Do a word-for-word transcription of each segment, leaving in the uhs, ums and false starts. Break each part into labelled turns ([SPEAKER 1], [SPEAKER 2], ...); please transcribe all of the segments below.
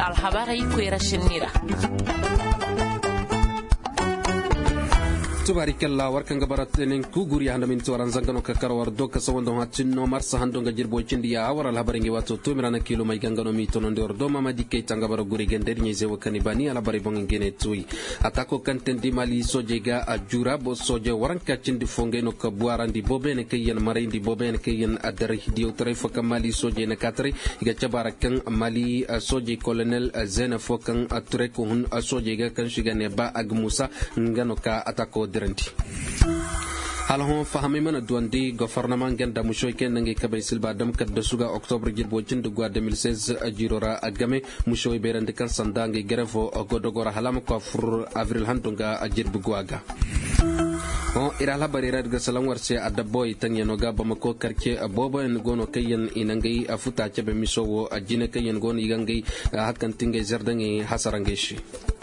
[SPEAKER 1] alhabara ikwera shinira
[SPEAKER 2] tubarikalla warkan gabaratenen ku guri handa min tuwaran zangano ka karwar doka sawando hatinno marsa hando ga jirbo cindi ya awara alhabaringi wato to mirana kilo mai gangano mi tono ndor do mama dikke tangabaro guri gender nyi zewo kanibani alhabari bongene tui atako kanten di mali sojega ajura bo soje waranka cindi fonge no ka buarandi bobene kayen marindi bobene kayen adari diu tare foka mali soje na katri ga cabarakan mali soje colonel zena fokan ature ko hun sojega kan shigane ba agmusa ngano ka atako diranti halon fahami mana duandi gouvernement ganda mushoy ken ngi kabay silba dam kat de suga octobre jirbo cindu gwa deux mille seize jirora agame mushoy berande kan sandangi grefo godogora halam ko fur avril handunga jirbu gwaga on ira la barira daga salan warse adaboy tan yanoga bamako karke bobo en gono kayen inangai afuta cebe misowo ajine kayen gono igangai hakan tingay zardangi hasarangeshi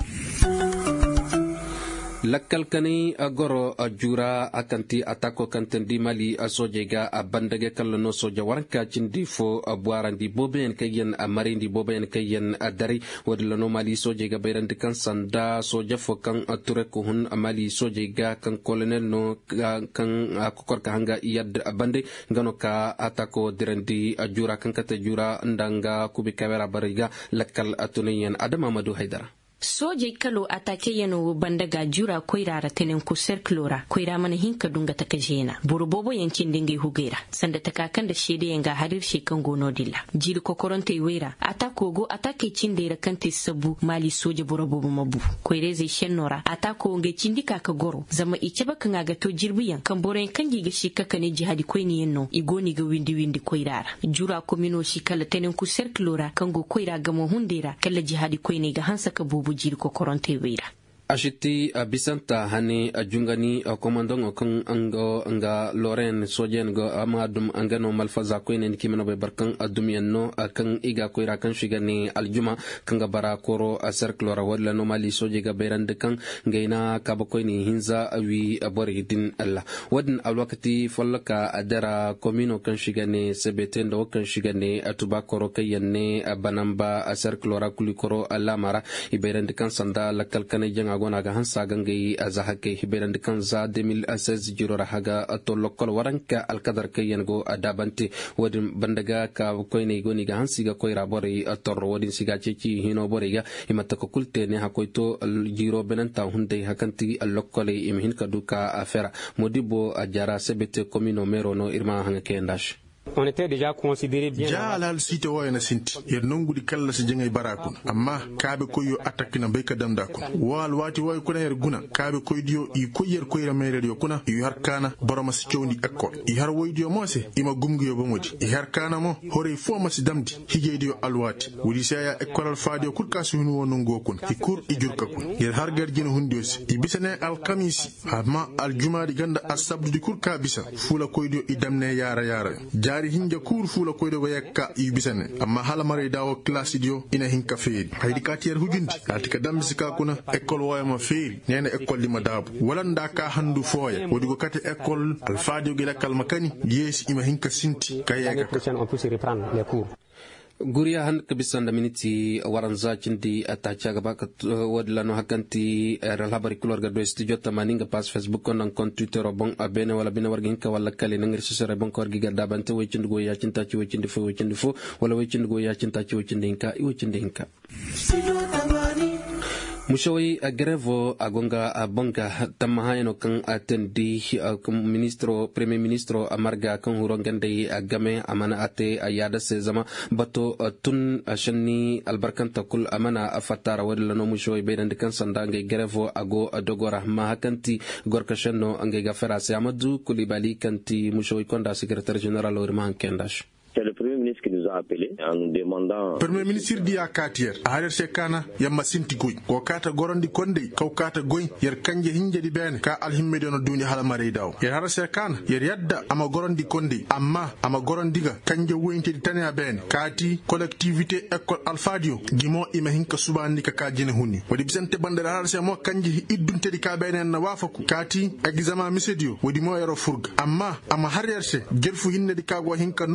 [SPEAKER 2] lakkal kani agoro ajura akanti atako kanten di mali asojega abandage kallo soja waranka cindi fo abuarandi boben kayen amarindi boben kayen adari wadla no mali sojega bayrandi kan sanda soja fo kan ature ko hun mali sojega kan colonel no kan akokor ka hanga yad abande ngano ka atako dirandi ajura kan kata jura ndanga kubi kamera bariga lakkal atuniyan adama madu haidara
[SPEAKER 3] soje kalo atake yano bandaga jura koirara tenen ku serklora koira mana hinka dunga takajena burubobo yancin dingai hugera sanda takakan da shede yanga harir shekan gono dilla jiri kokoronte wera atako go atake cindera kante sabu mali soje burubobo mabu koire zai shennora atako nge cindika ka goro zama ice baka ngaga to jirbiyan kan boren kan giga shikaka ne jihadi koini yenno igoni ga windi windi koirara jura komino shikala tenen ku serklora kan go koira ga mo hundera kala jihadi koini ga hansa ka bubu jiri ko koronte wira
[SPEAKER 2] ashiti bisanta hani ajungani komandong kan ango anga loren sojen go amadum angano malfaza ko enen kimeno be barkan adumienno kan iga ko ira kan shigani aljuma kan ga bara koro cercle ra wala no mali soje ga berande kan ngaina ka ba ko ni hinza awi aboridin alla wadin alwakati fallaka adara komino kan shigani sebetendo kan shigani atuba koro kayanne banamba cercle ra kulikoro alla mara iberande kan sanda lakal kan janga gona ga hansa gangai azahake hiberan kan za deux mille seize jirora haga to lokol waranka alkadar kayen go adabante wadin bandaga ka koyne goni ga hansi ga koyra bore torro wadin siga ceci hino bore ga imata ko kulte ne hakoyto jiro benanta hunde hakanti allokole imhin kaduka afera modibo ajara sebete komino merono irma hanga kendash
[SPEAKER 4] on était déjà considéré bien
[SPEAKER 5] jaalal site wayna sinti yer nongudi kala se jengay barakun amma kaabe koyo attaquina bayka damda kun wal wati way kuna yer guna kaabe koydiyo i koyer koyra mere yo kuna i har kana boroma si cewndi école i har woydiyo mose ima gumgiyo bomodi i har kana mo hore fo ma si damdi higeydiyo alwati wudi saya école al fadio kurka su hunu wono ngokun i kur i jurka kun yer har garjina hundios i bisane al kamisi amma al jumaadi ganda asabdu di kurka bisa fula koydiyo i damne yara yara jari hinja kur fula koydo go yakka yubisane amma hala mare dawo classe dio ina hinka feeri haydi katier hujundi altika damsika kuna école wayma feeri nena école di madabu walanda ka handu foya wodi go kate école alfadio gila kalma kani yesi ima hinka sinti kayega
[SPEAKER 4] on peut se reprendre les cours
[SPEAKER 2] guriya han kabisanda miniti waranza cindi atacha gaba wadlano hakanti rabari kulor ga do studio tamaninga pas facebook on kon twitter bon abene wala bina wargin ka wala kale nangir sesere bon kor gi gadda bante way cindi go ya cinta ci way cindi fo way cindi fo wala way cindi go ya cinta ci way cindi hinka i way cindi hinka mushawi agrevo agonga abonga tamahayno kan atendi ministro premier ministro amarga kan hurongande agame amana ate ayada se zama bato tun shanni albarkanta kul amana afatara wadla no mushawi beydande kan sandange grevo ago dogora ma hakanti gorka shanno ange gafara se amadou kulibali kanti mushawi konda secrétaire général orman kendash.
[SPEAKER 6] C'est le Premier ministre qui nous a appelé en nous demandant...
[SPEAKER 5] Premier ministre di akatier aher sekana yamma sinti goy ko kata gorondi konde kaw kata goy yer kanje hinje di ben ka alhimmede no duni hala mare daw yer har sekana yer yadda ama gorondi konde amma ama gorondiga kanje woynte di tane ben kati collectivité école alfadio gimo ima hinka subandi ka kajine hunni wadi bisante bandara har se mo kanje iddunte di ka benen na wafaku kati examen misedio wadi mo yero furga amma ama har yerse gerfu hinne di ka go hinka noyer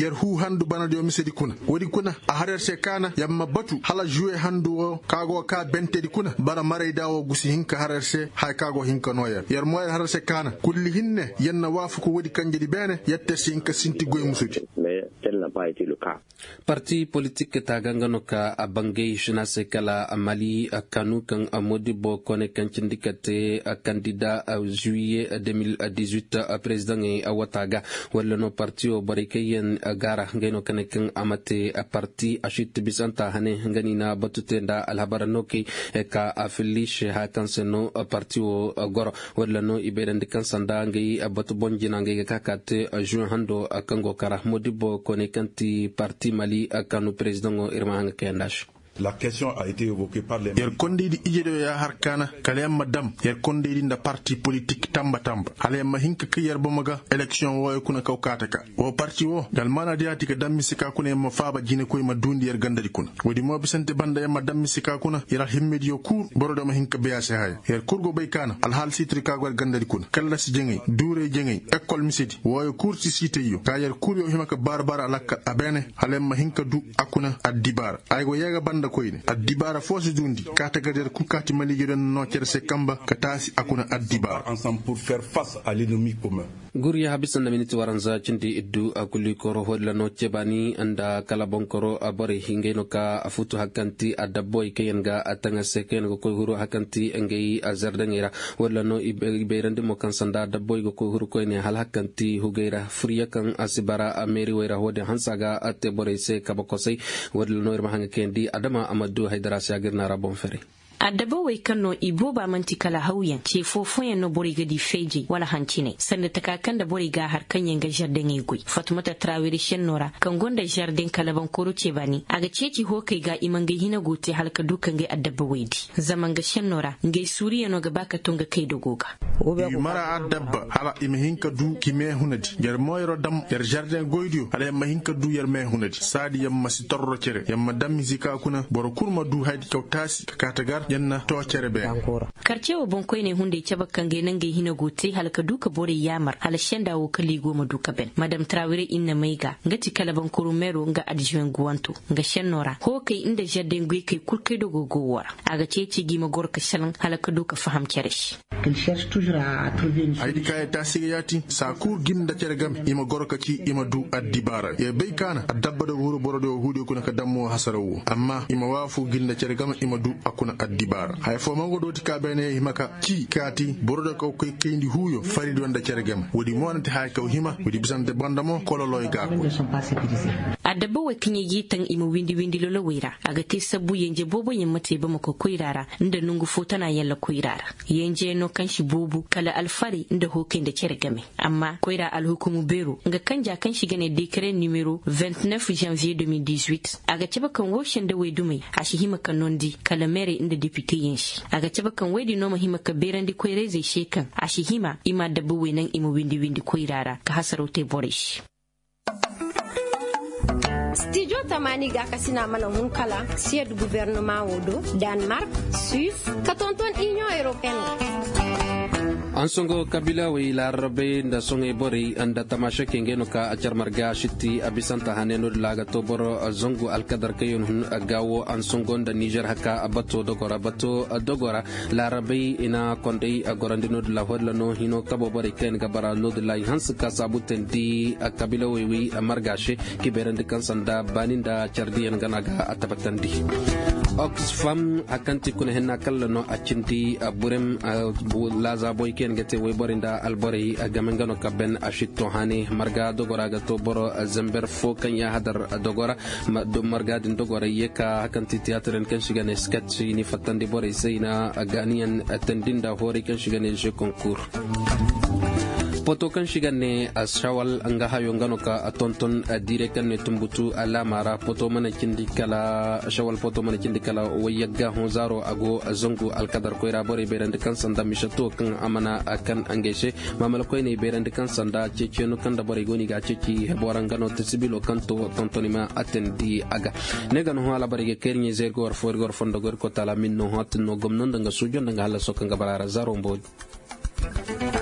[SPEAKER 5] yer hu handu bana dio misedi kuna wodi kuna a harer se kana yamma batu hala jouer handu o kago ka bentedi kuna bara mare dawo gusi hinka harer se hay kago hinka noyer yer moyer harer se kana kulli hinne yenna wafu ko wodi kanjedi bene yette sinka sinti goy musudi
[SPEAKER 6] mais tel n'a pas été le cas.
[SPEAKER 2] Parti politique ta gangano ka abangay shina se kala Mali kanu kan Modibo Kone kan cindikate candidat a juillet deux mille dix-huit président e awataga wala no parti o barikayen gara ngeno kan kan amate parti ashit bisanta hane ngani na batute nda alhabarano ki ka afilish ha kan seno parti o goro wala no iberende kan sanda ngai batu bonjina ngai kakate juin hando kango kara Modibo Kone kanti parti Mali kanu président o irma hanga kendash.
[SPEAKER 7] La question a été évoquée par les
[SPEAKER 5] yer kondedi ijedo ya harkana kalem madam yer kondedi nda parti politique tamba tamba ale ma hinka ke yer bomaga election wo kuna kawkata ka wo parti wo dal mana diati ka dammi sika kuna ma faba jine koy ma dundi yer gandadi kuna wodi mo bisante banda ya madam sika kuna yer himmedi yo kur borodo ma hinka bease hay yer kurgo bay kana al hal sitri ka gor gandadi kuna kala si jengay dure jengay école misidi wo kur ci cité yo ka yer kur yo himaka barbara alaka abene ale ma hinka du akuna addibar ay go yega banda koyne addibara fosi dundi kata gader ku kati Mali gidan no cerse kamba katasi akuna addibara
[SPEAKER 7] ensemble pour faire face à l'ennemi commun.
[SPEAKER 2] Guriya habisan na miniti waranza cindi iddu akuli koro hodla no cebani anda kala bonkoro abore hingeno ka afutu hakanti adaboy kayenga atanga seken go koy huru hakanti ngey azardangira wala no ibeyrande mo kansanda adaboy go koy huru koyne hal hakanti hugeira furiya kan asibara ameri wayra hode hansaga atte bore se kabakosay wala no irma hanga kendi adama amadu haydara sagirna rabon fere
[SPEAKER 3] adaba wai kano ibo ba manti kala hauyan ce fofon yan no bori ga di feji wala hancine sanda takakan da bori ga har kan yanga jardin ai gui Fatumata Traore Shenora kan gonda jardin kalaban koro ce bani aga ceci ho kai ga iman ga hina gote halka dukan ga adaba wai di zaman ga Shenora ngai suriya no ga baka tonga kai da goga
[SPEAKER 5] mara adaba hala imahinka du kime hunadi yer moyro dam yer jardin goidio hala imahinka du yer me hunadi sadi yamma si torro cere yamma dam zika kuna boro kurma du haydi kawtasi katagar yanna to cerebe
[SPEAKER 3] karce wa bonkoi ne hunde ce bakkan ga nan ga hina gote halka duka bore yamar halashen dawo kali goma duka ben madam Traore inna maiga ngati kalaban kurumero nga adjuen guwanto nga Shenora ho kai inda jardin gui kai kurkai do gogowara aga ceci gima gorka shalan halka duka faham keresh
[SPEAKER 5] aydi kay ta sigayati sa kur ginda cergam ima gorka ci ima du addibara e be kana adabba do huru borodo hude kuna ka dammo hasarawo amma ima wafu ginda cergam ima du akuna addibara hay fo mango doti ka bene himaka ci kati borodo ko koy kendi huyo fari do nda cergam wodi monante hay kaw hima wodi bisante bandamo kololoy gaako
[SPEAKER 3] adabba wa kinye yitan ima windi windi lolo wira aga te sabu yenje bobo yemmate ba mako koirara inda nungu fotana yalla koirara yenje no kanshi bobu kala alfari inda hokin da cergame amma koira alhukumu bero nga kanja kan shiga ne décret numéro vingt-neuf janvier deux mille dix-huit aga ceba kan woshin da wedume ashi hima kan nondi kala mere inda député yenshi aga ceba kan wedi no mahima ka berandi koire zai shekan ashi hima ima dabbu wenan ima windi windi koirara ka hasarote borish
[SPEAKER 8] Studio Tamani ga kasina mana hunkala sied gouvernement wodo Denmark, Suisse, katonton Union Européenne.
[SPEAKER 2] Ansongo kabila wi larabe nda songe bori anda tamasha kengeno ka ajar marga shiti abisanta haneno laga toboro zongo alkadar kayon hun gawo ansongo nda Niger haka abato dogora bato dogora larabe ina kondei agorandino la hodlano hino kabo bori ken gabara no de la hans ka sabuten di kabila wi wi margashe kiberende kansanda baninda chardi en ganaga atabatandi Oxfam akanti kuna henna kallano acindi burem laza boy ken gete we borinda albori gamengano kaben ashito hani marga dogora gato boro zember fo kan ya hadar dogora do marga din dogora yeka akanti theatren kan shigane sketch ni fatandi bori seina ganian tendinda hori kan shigane je concours poto kan shigane ashawal anga hayo ngano ka atonton dire kan ne tumbutu ala mara poto mana kindi kala ashawal poto mana kindi kala wayaga honzaro ago zongu alkadar ko irabore berande kan sanda mishato kan amana kan angeshe mamal ko ne berande kan sanda ceceno kan da bore goni ga ceci borangano tsibilo kanto tontonima atendi aga negano hala barege kernye zergo or forgor fondo gor ko tala minno hot no gomnon nga sujo nga hala sokanga balara zaro mbod